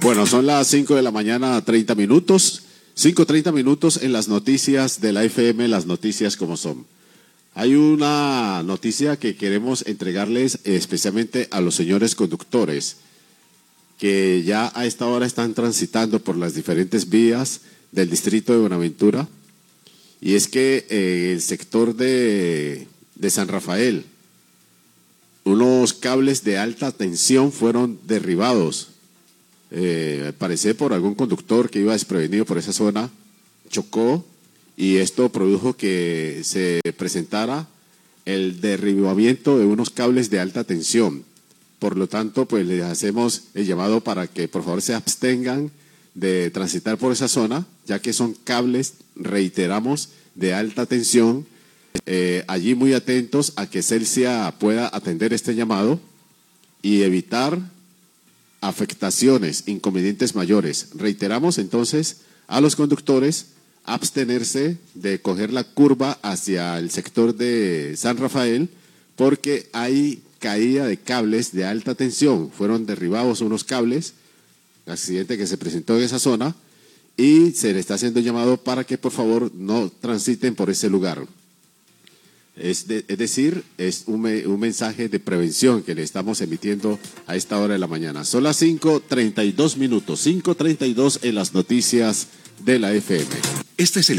Bueno, son las 5 de la mañana, 30 minutos. 5:30 minutos en las noticias de la FM, las noticias como son. Hay una noticia que queremos entregarles especialmente a los señores conductores que ya a esta hora están transitando por las diferentes vías del distrito de Buenaventura. Y es que el sector de San Rafael, unos cables de alta tensión fueron derribados. Al parecer por algún conductor que iba desprevenido por esa zona, chocó y esto produjo que se presentara el derribamiento de unos cables de alta tensión. Por lo tanto, pues les hacemos el llamado para que por favor se abstengan de transitar por esa zona, ya que son cables, reiteramos, de alta tensión. Allí muy atentos a que Celsia pueda atender este llamado y evitar afectaciones, inconvenientes mayores. Reiteramos entonces a los conductores abstenerse de coger la curva hacia el sector de San Rafael porque hay caída de cables de alta tensión. Fueron derribados unos cables, accidente que se presentó en esa zona y se le está haciendo llamado para que por favor no transiten por ese lugar. Es decir, es un mensaje de prevención que le estamos emitiendo a esta hora de la mañana. Son las 5:32 minutos, 5:32 en las noticias de la FM. Este es el